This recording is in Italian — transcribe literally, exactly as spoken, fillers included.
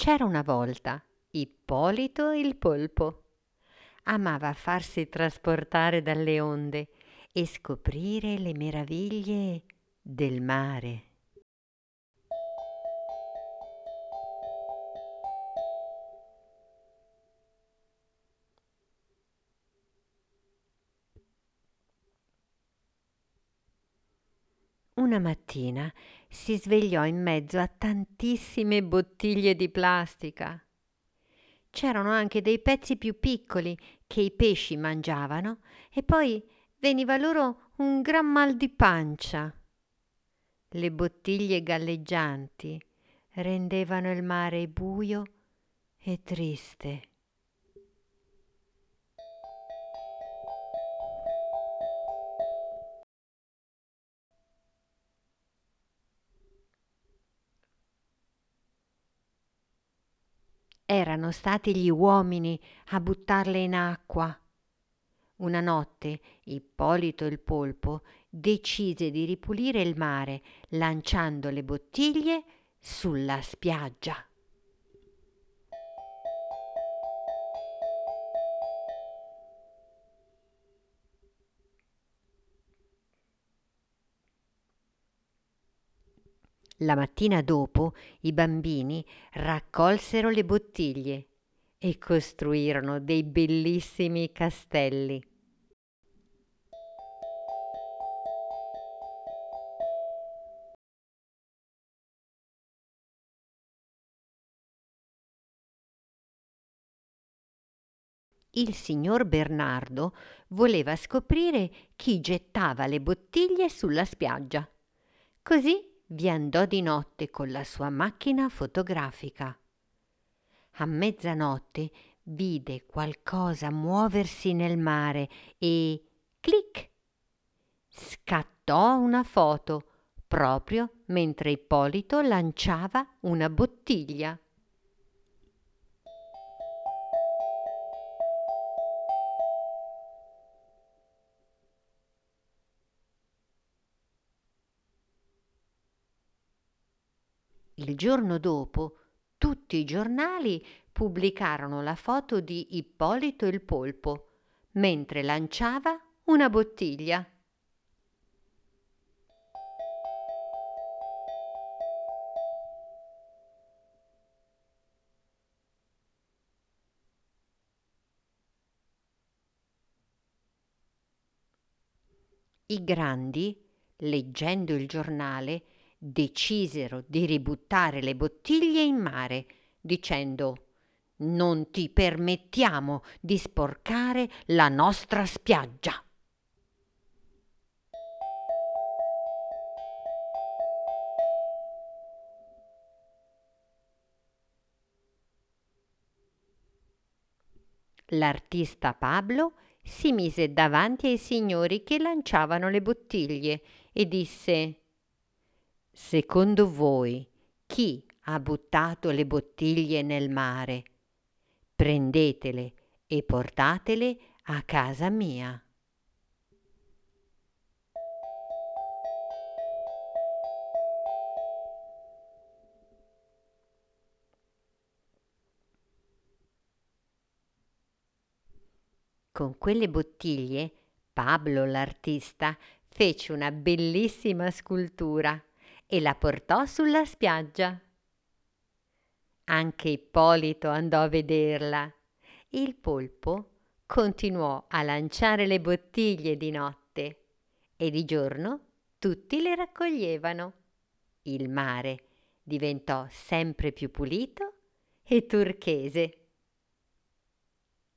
C'era una volta Ippolito il polpo. Amava farsi trasportare dalle onde e scoprire le meraviglie del mare. Una mattina si svegliò in mezzo a tantissime bottiglie di plastica. C'erano anche dei pezzi più piccoli che i pesci mangiavano e poi veniva loro un gran mal di pancia. Le bottiglie galleggianti rendevano il mare buio e triste. Erano stati gli uomini a buttarle in acqua. Una notte Ippolito il polpo decise di ripulire il mare lanciando le bottiglie sulla spiaggia. La mattina dopo i bambini raccolsero le bottiglie e costruirono dei bellissimi castelli. Il signor Bernardo voleva scoprire chi gettava le bottiglie sulla spiaggia. Così vi andò di notte con la sua macchina fotografica. A mezzanotte vide qualcosa muoversi nel mare e clic! Scattò una foto proprio mentre Ippolito lanciava una bottiglia. Il giorno dopo tutti i giornali pubblicarono la foto di Ippolito il polpo mentre lanciava una bottiglia. I grandi, leggendo il giornale, decisero di ributtare le bottiglie in mare, dicendo: «Non ti permettiamo di sporcare la nostra spiaggia». L'artista Pablo si mise davanti ai signori che lanciavano le bottiglie e disse: «Secondo voi chi ha buttato le bottiglie nel mare? Prendetele e portatele a casa mia». Con quelle bottiglie Pablo l'artista fece una bellissima scultura e la portò sulla spiaggia. Anche Ippolito andò a vederla. Il polpo continuò a lanciare le bottiglie di notte e di giorno tutti le raccoglievano. Il mare diventò sempre più pulito e turchese.